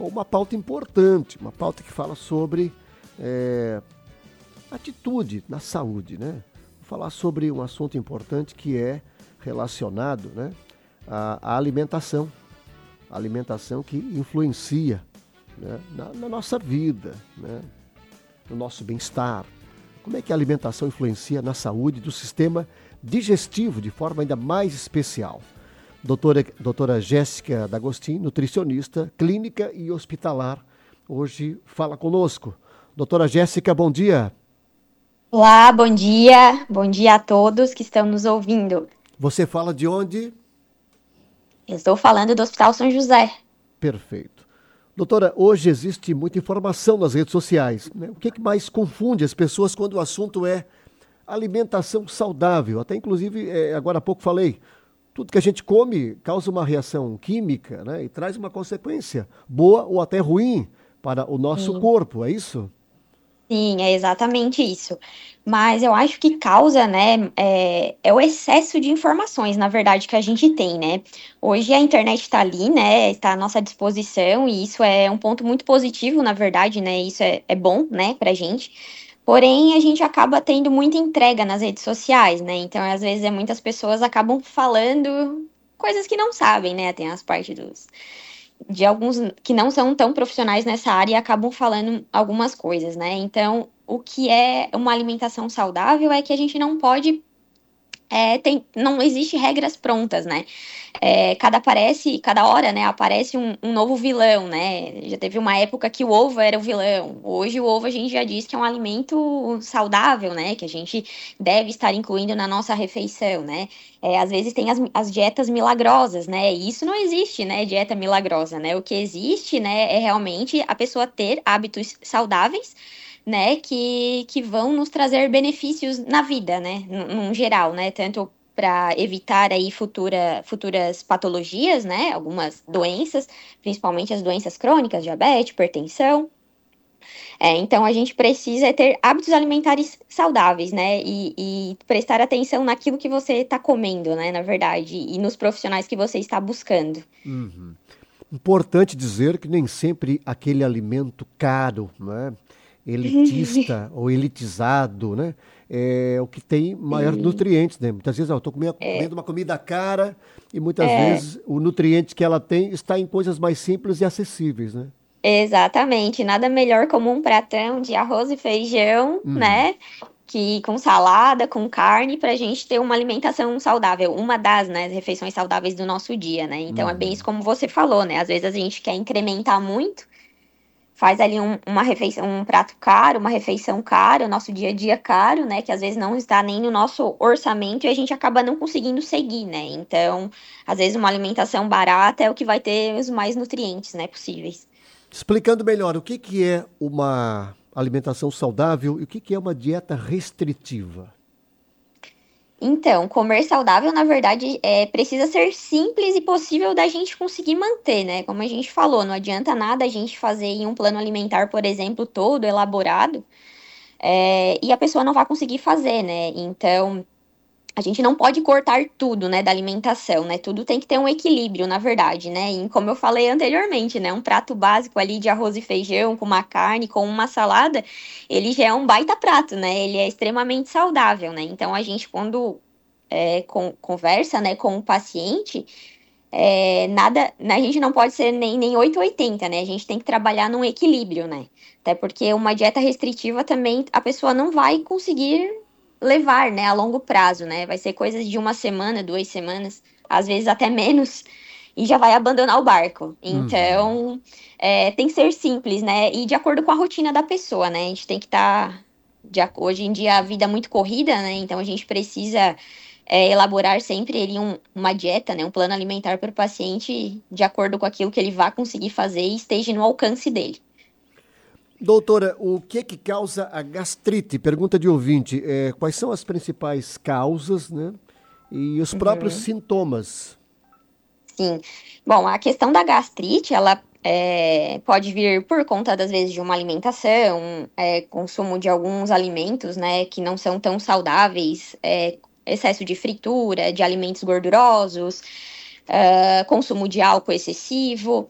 uma pauta importante, uma pauta que fala sobre atitude na saúde, né? Vou falar sobre um assunto importante que é relacionado, né, à alimentação. A alimentação que influencia, né, na nossa vida, né, no nosso bem-estar. Como é que a alimentação influencia na saúde do sistema digestivo de forma ainda mais especial? Doutora Jéssica D'Agostin, nutricionista, clínica e hospitalar, hoje fala conosco. Doutora Jéssica, bom dia. Olá, bom dia a todos que estão nos ouvindo. Você fala de onde? Eu estou falando do Hospital São José. Perfeito. Doutora, hoje existe muita informação nas redes sociais, né? O que mais confunde as pessoas quando o assunto é alimentação saudável? Até inclusive, agora há pouco falei, tudo que a gente come causa uma reação química, né? E traz uma consequência boa ou até ruim para o nosso Sim, corpo, é isso? sim, é exatamente isso. Mas eu acho que causa, né, é o excesso de informações, na verdade, que a gente tem, né? Hoje a internet está ali, né, está à nossa disposição, e isso é um ponto muito positivo, na verdade, né? Isso é bom, né, pra gente. Porém, a gente acaba tendo muita entrega nas redes sociais, né? Então, às vezes, muitas pessoas acabam falando coisas que não sabem, né? Tem as partes de alguns que não são tão profissionais nessa área e acabam falando algumas coisas, né? Então, o que é uma alimentação saudável é que a gente não pode. Não existe regras prontas, né? Cada hora, né, aparece um novo vilão, né? Já teve uma época que o ovo era o vilão. Hoje o ovo a gente já diz que é um alimento saudável, né? Que a gente deve estar incluindo na nossa refeição, né? Às vezes tem as dietas milagrosas, né? E isso não existe, né? Dieta milagrosa, né? O que existe, né, é realmente a pessoa ter hábitos saudáveis, né, que vão nos trazer benefícios na vida, né, num geral, né, tanto para evitar aí futuras patologias, né, algumas doenças, principalmente as doenças crônicas, diabetes, hipertensão. Então a gente precisa ter hábitos alimentares saudáveis, né, e prestar atenção naquilo que você está comendo, né, na verdade, e nos profissionais que você está buscando. Uhum. Importante dizer que nem sempre aquele alimento caro, né, elitista ou elitizado, né, é o que tem maiores Sim. nutrientes, né? Muitas vezes eu estou É, comendo uma comida cara e muitas é, vezes o nutriente que ela tem está em coisas mais simples e acessíveis, né? exatamente, nada melhor como um pratão de arroz e feijão, Uhum, né? Que com salada, com carne, para a gente ter uma alimentação saudável, uma das, né, refeições saudáveis do nosso dia, né? Então é bem isso uhum. como você falou, né? Às vezes a gente quer incrementar muito, faz ali uma refeição, um prato caro, uma refeição cara, o nosso dia a dia caro, né? Que às vezes não está nem no nosso orçamento e a gente acaba não conseguindo seguir, né? Então, às vezes uma alimentação barata é o que vai ter os mais nutrientes, né, possíveis. Explicando melhor, o que é uma alimentação saudável e o que é uma dieta restritiva? Então, comer saudável, na verdade, precisa ser simples e possível da gente conseguir manter, né? Como a gente falou, não adianta nada a gente fazer em um plano alimentar, por exemplo, todo elaborado, e a pessoa não vai conseguir fazer, né? Então, a gente não pode cortar tudo, né, da alimentação, né? Tudo tem que ter um equilíbrio, na verdade, né? E como eu falei anteriormente, né, um prato básico ali de arroz e feijão com uma carne, com uma salada, ele já é um baita prato, né? Ele é extremamente saudável, né? Então, a gente quando conversa, né, com o paciente, nada, a gente não pode ser nem 8 ou 80, né? A gente tem que trabalhar num equilíbrio, né? Até porque uma dieta restritiva também a pessoa não vai conseguir levar, né, a longo prazo, né? Vai ser coisas de uma semana, 2 semanas, às vezes até menos, e já vai abandonar o barco. Uhum. Então, tem que ser simples, né? E de acordo com a rotina da pessoa, né? A gente tem que estar. Hoje em dia a vida é muito corrida, né? Então a gente precisa elaborar sempre ali uma dieta, né? Um plano alimentar para o paciente de acordo com aquilo que ele vai conseguir fazer e esteja no alcance dele. Doutora, o que causa a gastrite? Pergunta de ouvinte. Quais são as principais causas, né? E os próprios Uhum. sintomas? Sim. Bom, a questão da gastrite, ela pode vir por conta, das vezes, de uma alimentação, consumo de alguns alimentos, né, que não são tão saudáveis, excesso de fritura, de alimentos gordurosos, consumo de álcool excessivo.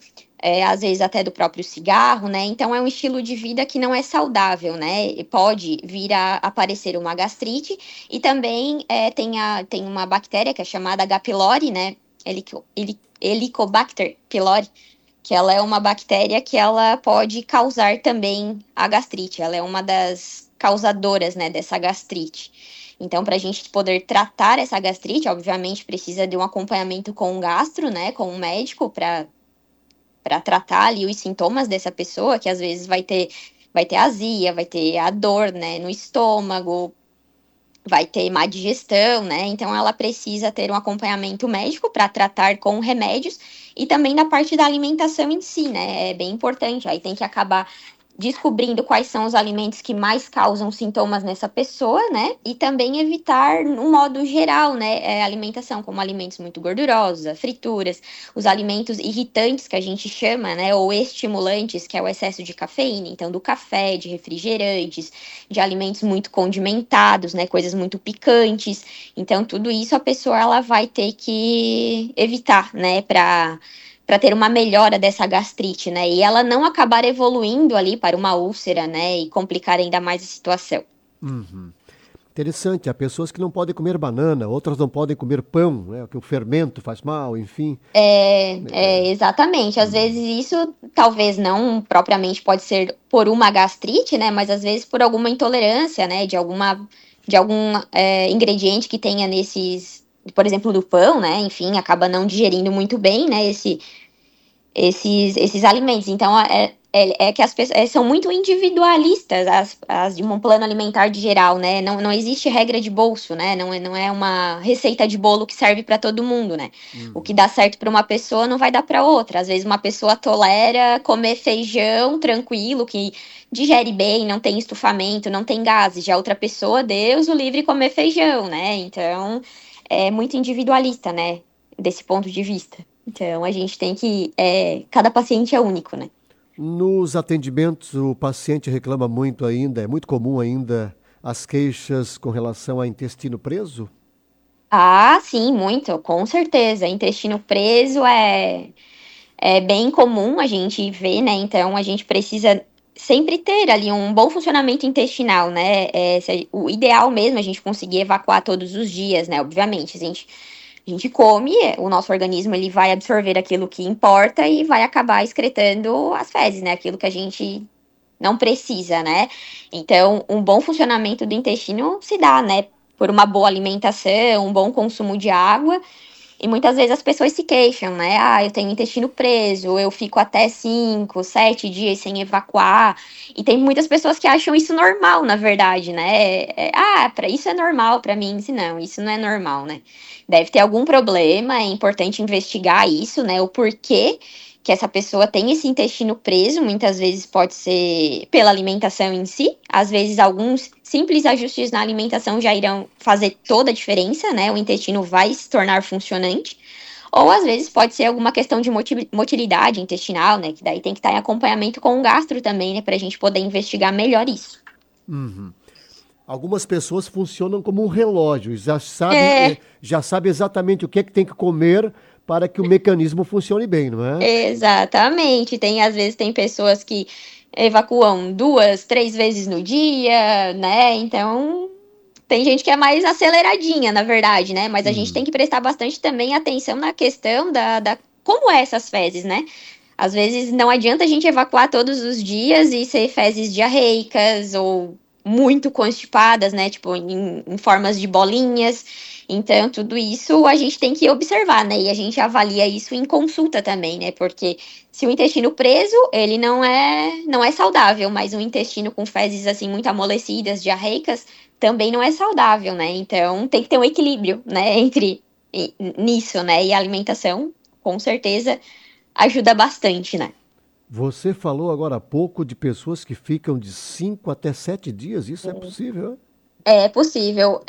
às vezes até do próprio cigarro, né? Então é um estilo de vida que não é saudável, né? E pode vir a aparecer uma gastrite e também tem uma bactéria que é chamada H. pylori, né? Helicobacter pylori, que ela é uma bactéria que ela pode causar também a gastrite. Ela é uma das causadoras, né, dessa gastrite. Então, para a gente poder tratar essa gastrite, obviamente precisa de um acompanhamento com um gastro, né, com um médico para tratar ali os sintomas dessa pessoa, que às vezes vai ter azia, vai ter a dor, né, no estômago, vai ter má digestão, né? Então ela precisa ter um acompanhamento médico para tratar com remédios e também na parte da alimentação em si, né? É bem importante. Aí tem que acabar descobrindo quais são os alimentos que mais causam sintomas nessa pessoa, né? E também evitar, no modo geral, né, a alimentação, como alimentos muito gordurosos, frituras, os alimentos irritantes que a gente chama, né, ou estimulantes, que é o excesso de cafeína, então do café, de refrigerantes, de alimentos muito condimentados, né, coisas muito picantes. Então tudo isso a pessoa ela vai ter que evitar, né, para ter uma melhora dessa gastrite, né? E ela não acabar evoluindo ali para uma úlcera, né? E complicar ainda mais a situação. Uhum. Interessante, há pessoas que não podem comer banana, outras não podem comer pão, né? Que o fermento faz mal, enfim. Exatamente. Às vezes isso talvez não propriamente pode ser por uma gastrite, né? Mas às vezes por alguma intolerância, né? De algum ingrediente que tenha nesses, por exemplo, do pão, né? Enfim, acaba não digerindo muito bem, né? Esses alimentos. Então, é que as pessoas são muito individualistas, as de um plano alimentar de geral, né? Não existe regra de bolso, né? Não é uma receita de bolo que serve para todo mundo, né? O que dá certo para uma pessoa não vai dar para outra. Às vezes, uma pessoa tolera comer feijão tranquilo, que digere bem, não tem estufamento, não tem gases. Já outra pessoa, Deus o livre comer feijão, né? Então, é muito individualista, né? Desse ponto de vista. Então, a gente tem que. Cada paciente é único, né? Nos atendimentos, o paciente reclama muito ainda, é muito comum ainda as queixas com relação a intestino preso? Ah, sim, muito, com certeza. Intestino preso é bem comum a gente ver, né? Então, a gente precisa sempre ter ali um bom funcionamento intestinal, né? O ideal mesmo é a gente conseguir evacuar todos os dias, né? Obviamente, a gente come, o nosso organismo ele vai absorver aquilo que importa e vai acabar excretando as fezes, né? Aquilo que a gente não precisa, né? Então, um bom funcionamento do intestino se dá, né? Por uma boa alimentação, um bom consumo de água. E muitas vezes as pessoas se queixam, né? Ah, eu tenho intestino preso, eu fico até 5, 7 dias sem evacuar. E tem muitas pessoas que acham isso normal, na verdade, né? Para isso é normal para mim. Se não, isso não é normal, né? Deve ter algum problema, é importante investigar isso, né? O porquê que essa pessoa tem esse intestino preso, muitas vezes pode ser pela alimentação em si, às vezes alguns simples ajustes na alimentação já irão fazer toda a diferença, né? O intestino vai se tornar funcionante. Ou às vezes pode ser alguma questão de motilidade intestinal, né? Que daí tem que estar em acompanhamento com o gastro também, né? Para a gente poder investigar melhor isso. Uhum. Algumas pessoas funcionam como um relógio, É, já sabe exatamente o que é que tem que comer para que o mecanismo funcione bem, não é? exatamente. Às vezes tem pessoas que evacuam 2, 3 vezes no dia, né? Então tem gente que é mais aceleradinha, na verdade, né? Mas a gente tem que prestar bastante também atenção na questão da como é essas fezes, né? Às vezes não adianta a gente evacuar todos os dias e ser fezes diarreicas ou muito constipadas, né? Tipo, em formas de bolinhas. Então, tudo isso a gente tem que observar, né? E a gente avalia isso em consulta também, né? Porque se o intestino preso, ele não é saudável, mas um intestino com fezes assim muito amolecidas, diarreicas, também não é saudável, né? Então, tem que ter um equilíbrio, né, nisso, né? E a alimentação, com certeza ajuda bastante, né? Você falou agora há pouco de pessoas que ficam de 5 até 7 dias, isso é possível? É possível.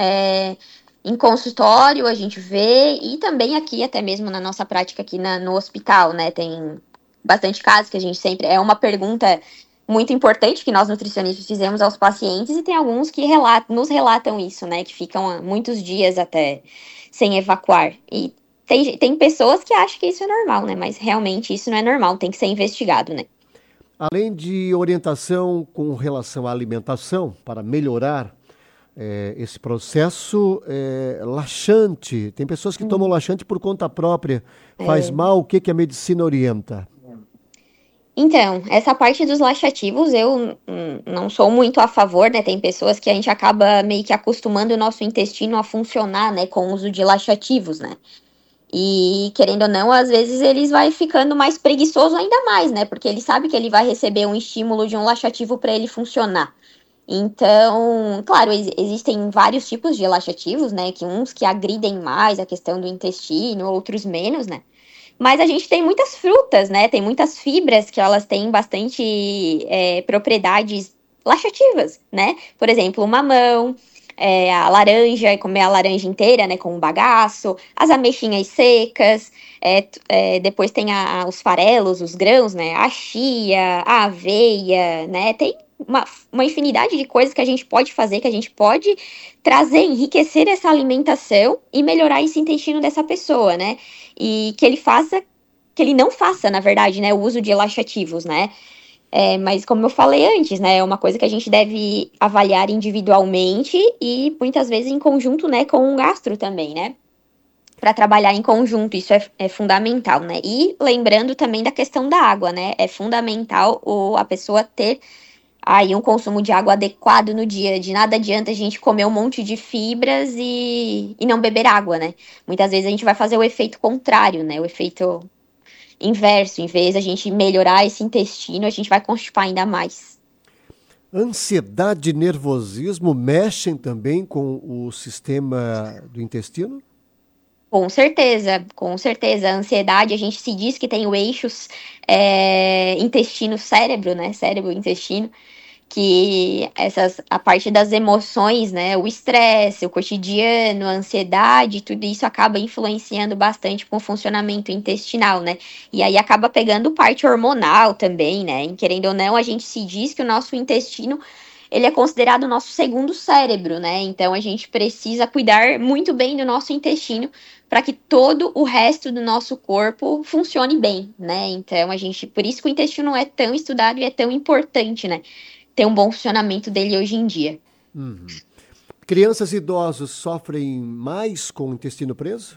Em consultório a gente vê, e também aqui, até mesmo na nossa prática aqui no hospital, né? Tem bastante casos que a gente sempre. É uma pergunta muito importante que nós nutricionistas fizemos aos pacientes, e tem alguns que nos relatam isso, né? Que ficam muitos dias até sem evacuar. E tem pessoas que acham que isso é normal, né? Mas realmente isso não é normal, tem que ser investigado, né? Além de orientação com relação à alimentação, para melhorar esse processo, laxante. Tem pessoas que tomam laxante por conta própria. Faz É. mal, o que que a medicina orienta? Então, essa parte dos laxativos eu não sou muito a favor, né? Tem pessoas que a gente acaba meio que acostumando o nosso intestino a funcionar, né, com o uso de laxativos, né? E querendo ou não, às vezes eles vai ficando mais preguiçoso ainda mais, né? Porque ele sabe que ele vai receber um estímulo de um laxativo para ele funcionar. Então, claro, existem vários tipos de laxativos, né? Que uns que agridem mais a questão do intestino, outros menos, né? Mas a gente tem muitas frutas, né? Tem muitas fibras que elas têm bastante propriedades laxativas, né? Por exemplo, o mamão, a laranja, comer a laranja inteira, né? Com um bagaço, as ameixinhas secas, depois tem os farelos, os grãos, né? A chia, a aveia, né? Tem uma infinidade de coisas que a gente pode fazer, que a gente pode trazer, enriquecer essa alimentação e melhorar esse intestino dessa pessoa, né? E que ele não faça, na verdade, né, o uso de laxativos, né? Mas como eu falei antes, né, é uma coisa que a gente deve avaliar individualmente e muitas vezes em conjunto, né, com o gastro também, né? Para trabalhar em conjunto, isso é fundamental, né? E lembrando também da questão da água, né? É fundamental a pessoa ter aí um consumo de água adequado no dia. De nada adianta a gente comer um monte de fibras e não beber água, né? Muitas vezes a gente vai fazer o efeito contrário, né? O efeito inverso. Em vez de a gente melhorar esse intestino, a gente vai constipar ainda mais. Ansiedade e nervosismo mexem também com o sistema do intestino? Com certeza, com certeza. A ansiedade, a gente se diz que tem o eixo intestino-cérebro, né? Cérebro-intestino. Que a parte das emoções, né, o estresse, o cotidiano, a ansiedade, tudo isso acaba influenciando bastante com o funcionamento intestinal, né? E aí acaba pegando parte hormonal também, né? E querendo ou não, a gente se diz que o nosso intestino ele é considerado o nosso segundo cérebro, né? Então a gente precisa cuidar muito bem do nosso intestino para que todo o resto do nosso corpo funcione bem, né? Então por isso que o intestino é tão estudado e é tão importante, né? Ter um bom funcionamento dele hoje em dia. Uhum. Crianças e idosos sofrem mais com o intestino preso?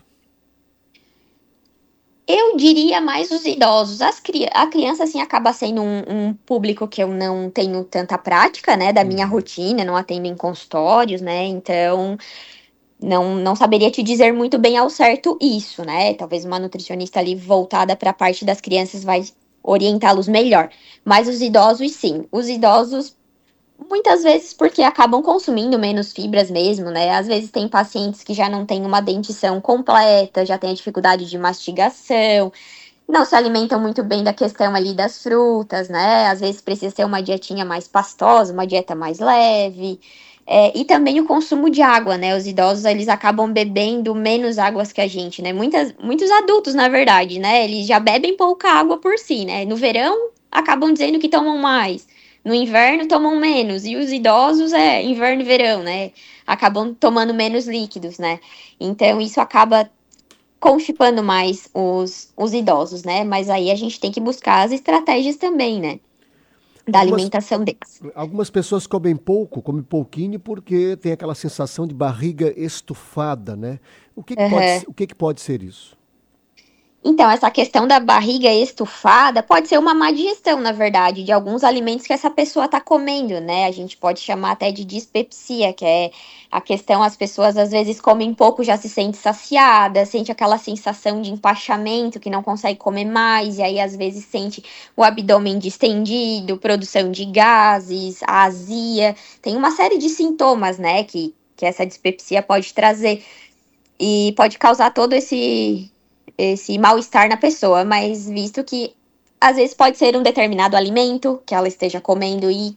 Eu diria mais os idosos. A criança, assim, acaba sendo um público que eu não tenho tanta prática, né, da minha Uhum. rotina, não atendo em consultórios, né, então não saberia te dizer muito bem ao certo isso, né, talvez uma nutricionista ali voltada para a parte das crianças vai orientá-los melhor. Mas os idosos, sim. Os idosos muitas vezes porque acabam consumindo menos fibras mesmo, né? Às vezes tem pacientes que já não têm uma dentição completa, já têm a dificuldade de mastigação, não se alimentam muito bem da questão ali das frutas, né? Às vezes precisa ter uma dietinha mais pastosa, uma dieta mais leve. E também o consumo de água, né? Os idosos, eles acabam bebendo menos águas que a gente, né? Muitos adultos, na verdade, né? Eles já bebem pouca água por si, né? No verão, acabam dizendo que tomam mais. No inverno, tomam menos. E os idosos, inverno e verão, né? Acabam tomando menos líquidos, né? Então, isso acaba constipando mais os idosos, né? Mas aí a gente tem que buscar as estratégias também, né? Da Algumas, alimentação deles. algumas pessoas comem pouco, comem pouquinho porque tem aquela sensação de barriga estufada, né? Uhum. O que que pode ser isso? Então, essa questão da barriga estufada pode ser uma má digestão, na verdade, de alguns alimentos que essa pessoa está comendo, né? A gente pode chamar até de dispepsia, que é a questão, as pessoas às vezes comem pouco, já se sente saciada, sente aquela sensação de empachamento, que não consegue comer mais, e aí às vezes sente o abdômen distendido, produção de gases, azia, tem uma série de sintomas, né, que essa dispepsia pode trazer e pode causar todo esse mal-estar na pessoa, mas visto que às vezes pode ser um determinado alimento que ela esteja comendo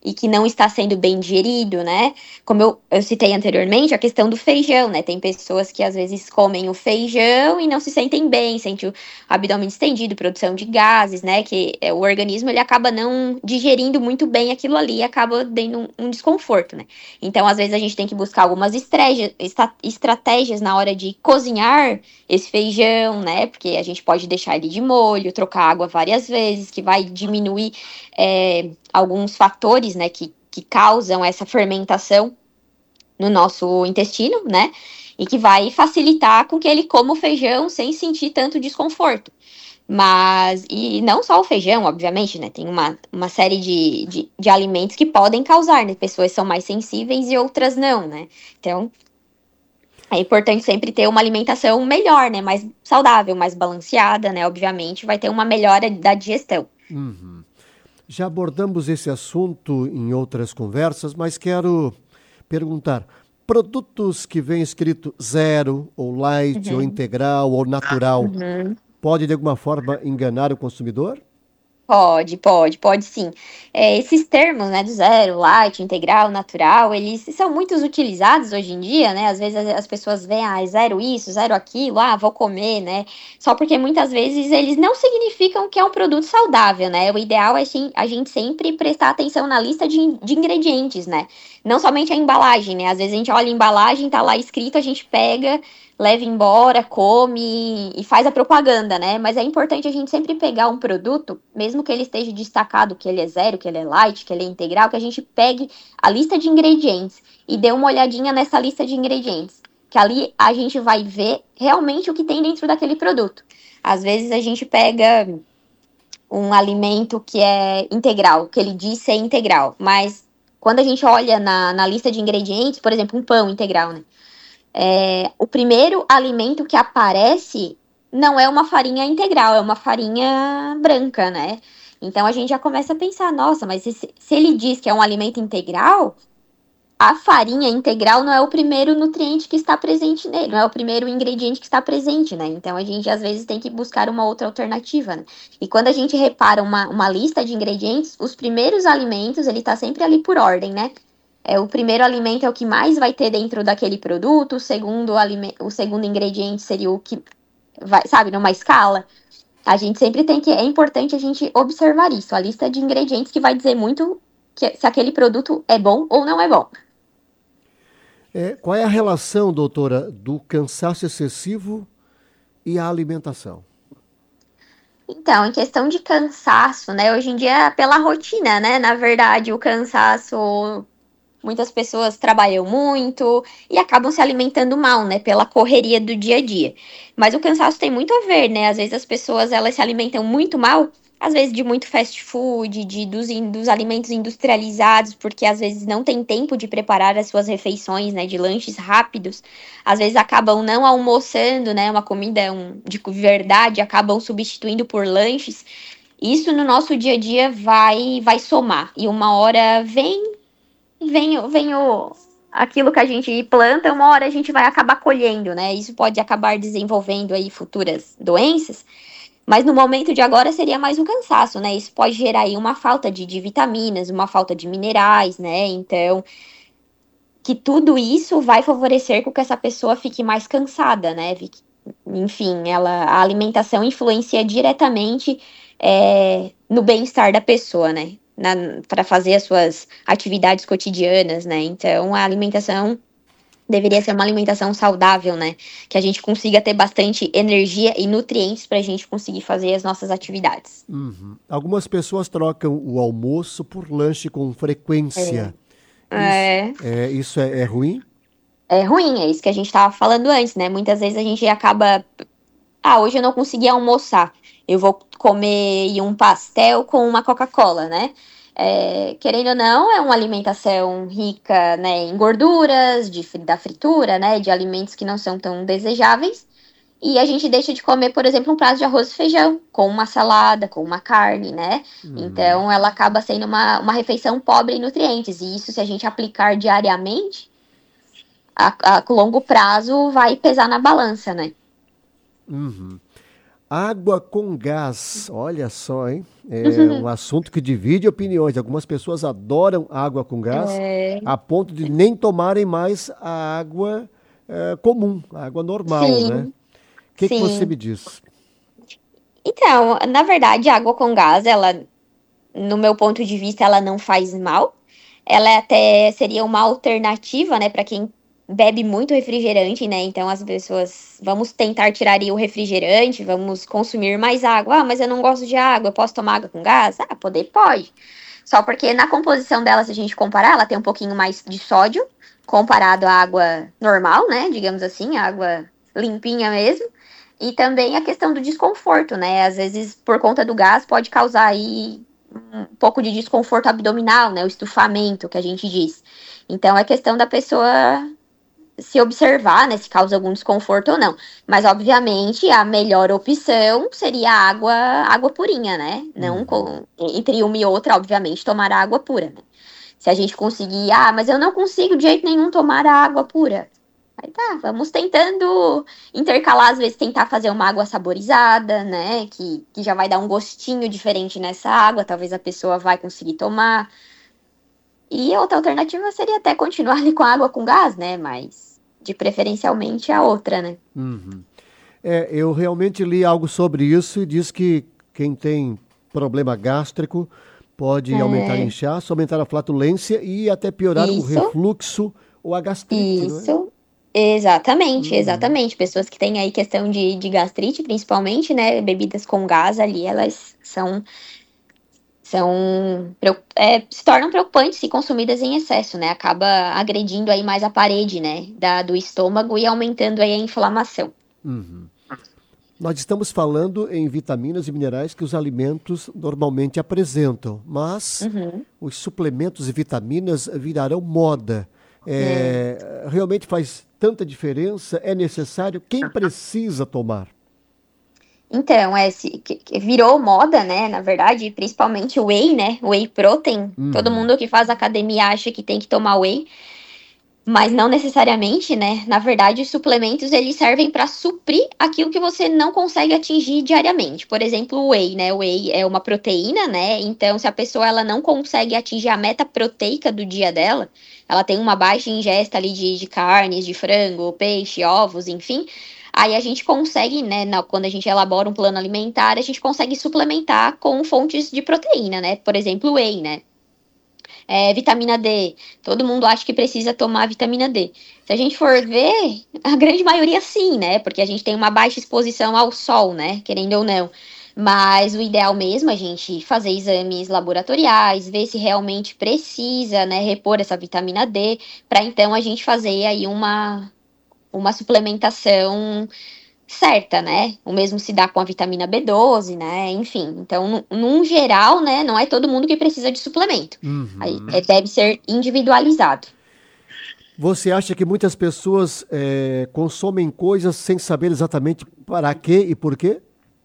e que não está sendo bem digerido, né? Como eu citei anteriormente, a questão do feijão, né? Tem pessoas que às vezes comem o feijão e não se sentem bem, sentem o abdômen distendido, produção de gases, né? Que o organismo ele acaba não digerindo muito bem aquilo ali e acaba dando um desconforto, né? Então, às vezes, a gente tem que buscar algumas estratégias na hora de cozinhar esse feijão, né? Porque a gente pode deixar ele de molho, trocar água várias vezes, que vai diminuir alguns fatores, né, que causam essa fermentação no nosso intestino, né? E que vai facilitar com que ele coma o feijão sem sentir tanto desconforto. Mas, e não só o feijão, obviamente, né? Tem uma série de alimentos que podem causar, né? Pessoas são mais sensíveis e outras não, né? Então, é importante sempre ter uma alimentação melhor, né? Mais saudável, mais balanceada, né? Obviamente, vai ter uma melhora da digestão. Uhum. Já abordamos esse assunto em outras conversas, mas quero perguntar: produtos que vem escrito zero, ou light, ou integral, ou natural, pode de alguma forma enganar o consumidor? Pode sim. Esses termos, né, do zero, light, integral, natural, eles são muito utilizados hoje em dia, né? Às vezes as pessoas veem, zero isso, zero aquilo, vou comer, né? Só porque muitas vezes eles não significam que é um produto saudável, né? O ideal é a gente sempre prestar atenção na lista de ingredientes, né? Não somente a embalagem, né? Às vezes a gente olha a embalagem, tá lá escrito, a gente pega, leva embora, come e faz a propaganda, né? Mas é importante a gente sempre pegar um produto, mesmo que ele esteja destacado, que ele é zero, que ele é light, que ele é integral, que a gente pegue a lista de ingredientes e dê uma olhadinha nessa lista de ingredientes. Que ali a gente vai ver realmente o que tem dentro daquele produto. Às vezes a gente pega um alimento que é integral, que ele diz ser integral, mas quando a gente olha na lista de ingredientes, por exemplo, um pão integral, né? O primeiro alimento que aparece não é uma farinha integral, é uma farinha branca, né? Então a gente já começa a pensar, nossa, mas se ele diz que é um alimento integral, a farinha integral não é o primeiro nutriente que está presente nele, não é o primeiro ingrediente que está presente, né? Então a gente às vezes tem que buscar uma outra alternativa, né? E quando a gente repara uma lista de ingredientes, os primeiros alimentos, ele está sempre ali por ordem, né? O primeiro alimento é o que mais vai ter dentro daquele produto, o segundo ingrediente seria o que vai, sabe, numa escala. A gente sempre tem que. É importante a gente observar isso, a lista de ingredientes que vai dizer muito se aquele produto é bom ou não é bom. Qual é a relação, doutora, do cansaço excessivo e a alimentação? Então, em questão de cansaço, né? Hoje em dia, pela rotina, né? Na verdade, o cansaço. Muitas pessoas trabalham muito e acabam se alimentando mal, né? Pela correria do dia a dia. Mas o cansaço tem muito a ver, né? Às vezes as pessoas elas se alimentam muito mal, às vezes de muito fast food, dos alimentos industrializados, porque às vezes não tem tempo de preparar as suas refeições, né? De lanches rápidos. Às vezes acabam não almoçando, né? Uma comida de verdade, acabam substituindo por lanches. Isso no nosso dia a dia vai somar. E uma hora vem aquilo que a gente planta, uma hora a gente vai acabar colhendo, né? Isso pode acabar desenvolvendo aí futuras doenças, mas no momento de agora seria mais um cansaço, né? Isso pode gerar aí uma falta de vitaminas, uma falta de minerais, né? Então, que tudo isso vai favorecer com que essa pessoa fique mais cansada, né? Enfim, a alimentação influencia diretamente no bem-estar da pessoa, né? Para fazer as suas atividades cotidianas, né? Então, a alimentação deveria ser uma alimentação saudável, né? Que a gente consiga ter bastante energia e nutrientes para a gente conseguir fazer as nossas atividades. Uhum. Algumas pessoas trocam o almoço por lanche com frequência. Isso é ruim? É ruim, é isso que a gente estava falando antes, né? Muitas vezes a gente acaba. Hoje eu não consegui almoçar. Eu vou comer um pastel com uma Coca-Cola, né? Querendo ou não, é uma alimentação rica, né, em gorduras, da fritura, né? De alimentos que não são tão desejáveis. E a gente deixa de comer, por exemplo, um prato de arroz e feijão, com uma salada, com uma carne, né? Então, ela acaba sendo uma refeição pobre em nutrientes. E isso, se a gente aplicar diariamente, a longo prazo vai pesar na balança, né? Uhum. Água com gás, olha só, hein? É um assunto que divide opiniões. Algumas pessoas adoram água com gás, É, a ponto de nem tomarem mais a água comum, a água normal, né? sim, O que que você sim. me diz? Então, na verdade, a água com gás, ela, no meu ponto de vista, ela não faz mal. Ela até seria uma alternativa, né, para quem bebe muito refrigerante, né? Então as pessoas, vamos tentar tirar aí o refrigerante, vamos consumir mais água. Ah, mas eu não gosto de água, eu posso tomar água com gás? Ah, poder pode. Só porque na composição dela, se a gente comparar, ela tem um pouquinho mais de sódio comparado à água normal, né? Digamos assim, água limpinha mesmo. E também a questão do desconforto, né? Às vezes, por conta do gás, pode causar aí um pouco de desconforto abdominal, né? O estufamento que a gente diz. Então é questão da pessoa se observar, né? Se causa algum desconforto ou não. Mas, obviamente, a melhor opção seria a água purinha, né? Não Uhum. entre uma e outra, obviamente, tomar a água pura, né? Se a gente conseguir, ah, mas eu não consigo de jeito nenhum tomar a água pura. Aí tá, vamos tentando intercalar, às vezes tentar fazer uma água saborizada, né? Que já vai dar um gostinho diferente nessa água, talvez a pessoa vai conseguir tomar. E outra alternativa seria até continuar ali com a água com gás, né? Mas de preferencialmente a outra, né? Uhum. Eu realmente li algo sobre isso e diz que quem tem problema gástrico pode aumentar É, inchaço, aumentar a flatulência e até piorar o isso, refluxo ou a gastrite, não é? isso. Exatamente, Uhum. exatamente. Pessoas que têm aí questão de gastrite, principalmente, né? Bebidas com gás ali, elas se tornam preocupantes se consumidas em excesso, né? Acaba agredindo aí mais a parede, né? Do estômago e aumentando aí a inflamação. Uhum. Nós estamos falando em vitaminas e minerais que os alimentos normalmente apresentam, mas Uhum. os suplementos e vitaminas virarão moda. É. Realmente faz tanta diferença? É necessário? Quem precisa tomar? Então, que virou moda, né? Na verdade, principalmente o whey, né? Whey protein. Todo Uhum. mundo que faz academia acha que tem que tomar whey, mas não necessariamente, né? Na verdade, os suplementos eles servem para suprir aquilo que você não consegue atingir diariamente. Por exemplo, o whey, né? O whey é uma proteína, né? Então, se a pessoa ela não consegue atingir a meta proteica do dia dela, ela tem uma baixa ingesta ali de carnes, de frango, peixe, ovos, enfim. Aí a gente consegue, né, quando a gente elabora um plano alimentar, a gente consegue suplementar com fontes de proteína, né? Por exemplo, o whey, né? Vitamina D. Todo mundo acha que precisa tomar vitamina D. Se a gente for ver, a grande maioria sim, né? Porque a gente tem uma baixa exposição ao sol, né? Querendo ou não. Mas o ideal mesmo é a gente fazer exames laboratoriais, ver se realmente precisa, né, repor essa vitamina D, para então a gente fazer aí uma suplementação certa, né? O mesmo se dá com a vitamina B12, né? Enfim, então, num geral, né, não é todo mundo que precisa de suplemento. Aí, Uhum. deve ser individualizado. Você acha que muitas pessoas consomem coisas sem saber exatamente para quê e por quê?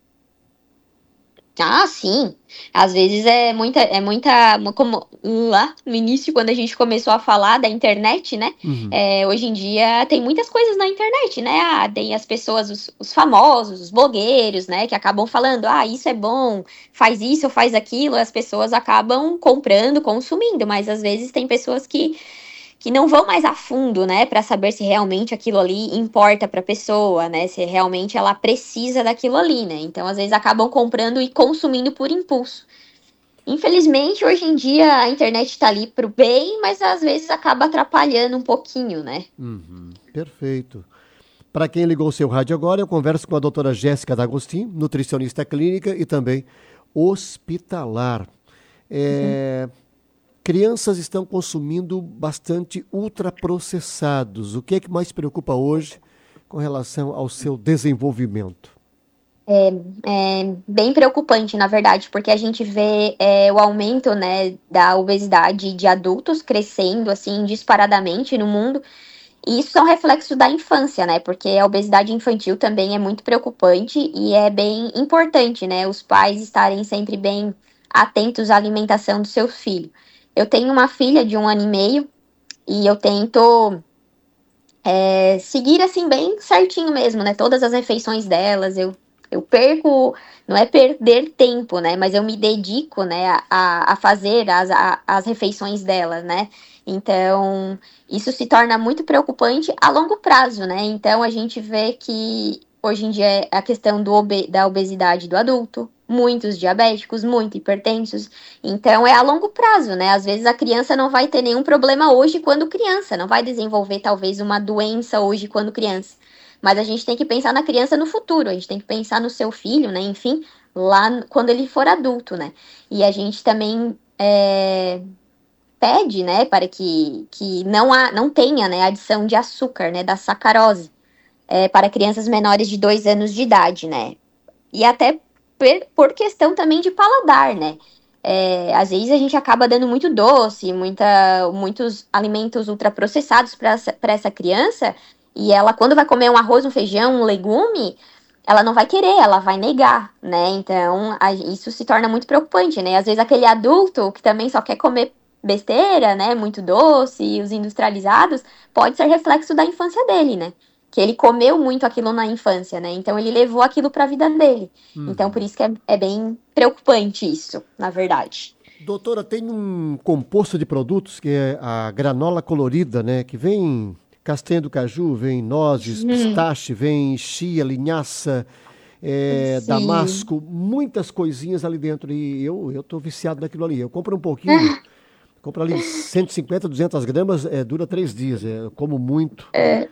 Ah, sim. Às vezes como lá no início, quando a gente começou a falar da internet, né? Uhum. Hoje em dia tem muitas coisas na internet, né? Ah, tem as pessoas, os famosos, os blogueiros, né? Que acabam falando, ah, isso é bom, faz isso ou faz aquilo. As pessoas acabam comprando, consumindo, mas às vezes tem pessoas que não vão mais a fundo, né, para saber se realmente aquilo ali importa para a pessoa, né, se realmente ela precisa daquilo ali, né? Então, às vezes acabam comprando e consumindo por impulso. Infelizmente, hoje em dia a internet está ali para o bem, mas às vezes acaba atrapalhando um pouquinho, né? Uhum. Perfeito. Para quem ligou o seu rádio agora, eu converso com a doutora Jéssica D'Agostin, nutricionista clínica e também hospitalar. É, Crianças estão consumindo bastante ultraprocessados. O que é que mais preocupa hoje com relação ao seu desenvolvimento? É bem preocupante, na verdade, porque a gente vê o aumento, né, da obesidade de adultos crescendo assim disparadamente no mundo. E isso é um reflexo da infância, né? Porque a obesidade infantil também é muito preocupante e é bem importante, né? Os pais estarem sempre bem atentos à alimentação do seu filho. Eu tenho uma filha de 1 ano e meio e eu tento seguir assim bem certinho mesmo, né? Todas as refeições delas, eu eu perco, não é perder tempo, né? Mas eu me dedico, né, a fazer as refeições dela, né? Então, isso se torna muito preocupante a longo prazo, né? Então, a gente vê que hoje em dia é a questão da obesidade do adulto, muitos diabéticos, muito hipertensos. Então, é a longo prazo, né? Às vezes a criança não vai ter nenhum problema hoje quando criança, não vai desenvolver talvez uma doença hoje quando criança. Mas a gente tem que pensar na criança no futuro, a gente tem que pensar no seu filho, né? Enfim, lá quando ele for adulto, né? E a gente também pede, né, para que não tenha, né, adição de açúcar, né, da sacarose, para crianças menores de 2 anos de idade, né? E até por questão também de paladar, né? Às vezes a gente acaba dando muito doce, muitos alimentos ultraprocessados para essa criança, e ela, quando vai comer um arroz, um feijão, um legume, ela não vai querer, ela vai negar, né? Então, isso se torna muito preocupante, né? Às vezes aquele adulto que também só quer comer besteira, né? Muito doce, e os industrializados, pode ser reflexo da infância dele, né? Que ele comeu muito aquilo na infância, né? Então ele levou aquilo para a vida dele. Então por isso que é bem preocupante isso, na verdade. Doutora, tem um composto de produtos que é a granola colorida, né? Que vem castanha do caju, vem nozes, pistache, vem chia, linhaça, damasco, muitas coisinhas ali dentro. E eu tô viciado naquilo ali. Eu compro um pouquinho, compro ali 150, 200 gramas, dura 3 dias. Eu como muito.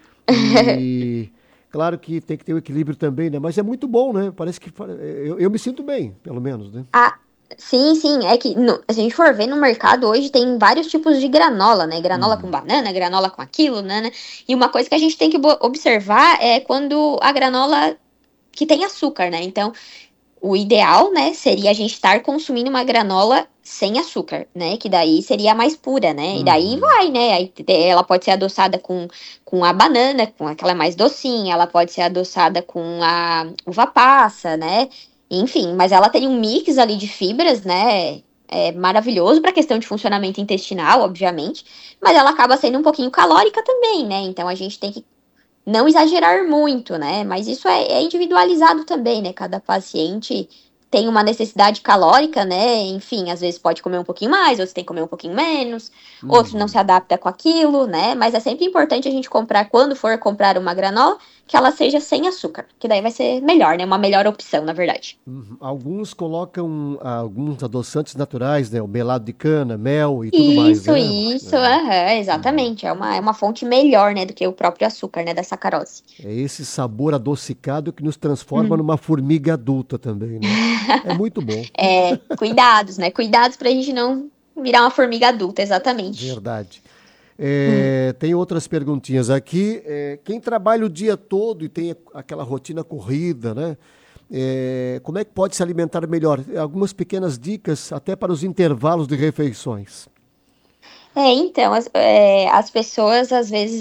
E claro que tem que ter o equilíbrio também, né? Mas é muito bom, né? Parece que eu me sinto bem, pelo menos, né? Ah, sim, sim. É que se a gente for ver no mercado hoje, tem vários tipos de granola, né? Granola com banana, granola com aquilo, né? E uma coisa que a gente tem que observar é quando a granola que tem açúcar, né? Então, o ideal, né, seria a gente estar consumindo uma granola sem açúcar, né? Que daí seria a mais pura, né? E daí vai, né? Aí ela pode ser adoçada com a banana, com aquela mais docinha, ela pode ser adoçada com a uva passa, né? Enfim, mas ela tem um mix ali de fibras, né? É maravilhoso para questão de funcionamento intestinal, obviamente, mas ela acaba sendo um pouquinho calórica também, né? Então a gente tem que não exagerar muito, né? Mas isso é individualizado também, né? Cada paciente tem uma necessidade calórica, né? Enfim, às vezes pode comer um pouquinho mais, outros tem que comer um pouquinho menos, outros não se adapta com aquilo, né? Mas é sempre importante a gente comprar, quando for comprar uma granola, que ela seja sem açúcar, que daí vai ser melhor, né? Uma melhor opção, na verdade. Alguns colocam alguns adoçantes naturais, né? O melado de cana, mel e tudo mais, né? Isso, aham, exatamente. É uma fonte melhor, né, do que o próprio açúcar, né, da sacarose. É esse sabor adocicado que nos transforma numa formiga adulta também, né? É muito bom. Cuidados, né? Cuidados pra gente não virar uma formiga adulta, exatamente. Verdade. Tem outras perguntinhas aqui. Quem trabalha o dia todo e tem aquela rotina corrida, né? Como é que pode se alimentar melhor? Algumas pequenas dicas até para os intervalos de refeições. Então, as pessoas, às vezes,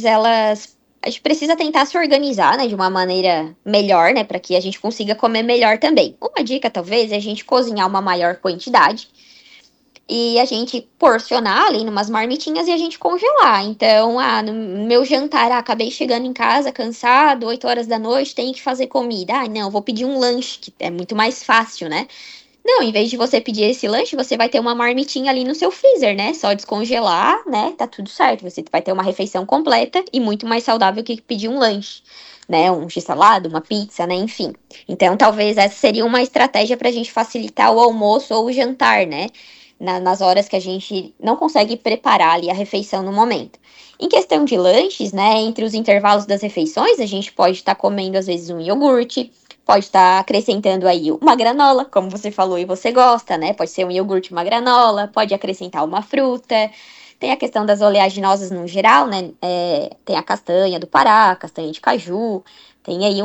a gente precisa tentar se organizar, né, de uma maneira melhor, né, para que a gente consiga comer melhor também. Uma dica, talvez, é a gente cozinhar uma maior quantidade e a gente porcionar ali numas marmitinhas e a gente congelar. Então, no meu jantar, acabei chegando em casa cansado, 8 horas da noite, tenho que fazer comida. Não, vou pedir um lanche, que é muito mais fácil, né? Não, em vez de você pedir esse lanche, você vai ter uma marmitinha ali no seu freezer, né? Só descongelar, né? Tá tudo certo. Você vai ter uma refeição completa e muito mais saudável que pedir um lanche, né? Um x-salada, uma pizza, né? Enfim. Então, talvez essa seria uma estratégia para a gente facilitar o almoço ou o jantar, né? Nas horas que a gente não consegue preparar ali a refeição no momento. Em questão de lanches, né? Entre os intervalos das refeições, a gente pode estar comendo, às vezes, um iogurte. Pode estar acrescentando aí uma granola, como você falou e você gosta, né? Pode ser um iogurte, uma granola, pode acrescentar uma fruta. Tem a questão das oleaginosas no geral, né? Tem a castanha do Pará, a castanha de caju. Tem aí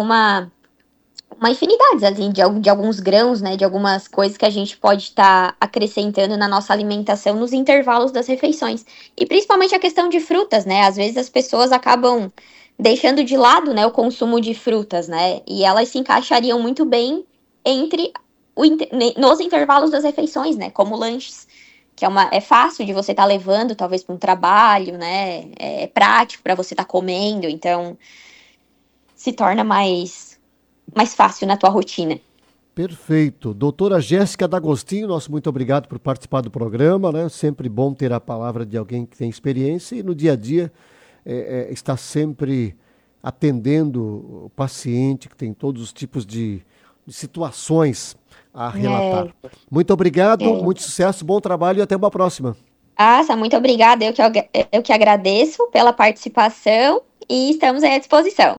uma infinidade assim, de alguns grãos, né? De algumas coisas que a gente pode estar acrescentando na nossa alimentação nos intervalos das refeições. E principalmente a questão de frutas, né? Às vezes as pessoas acabam deixando de lado, né, o consumo de frutas, né? E elas se encaixariam muito bem entre nos intervalos das refeições, né? Como lanches, que é fácil de você estar levando, talvez para um trabalho, né? É prático para você estar comendo, então se torna mais mais fácil na tua rotina. Perfeito. Doutora Jéssica D'Agostinho, nosso muito obrigado por participar do programa, né? Sempre bom ter a palavra de alguém que tem experiência e no dia a dia está sempre atendendo o paciente que tem todos os tipos de situações a relatar. É, Muito obrigado, é. muito sucesso, bom trabalho e até uma próxima. Asa, muito obrigada. Eu que agradeço pela participação e estamos aí à disposição.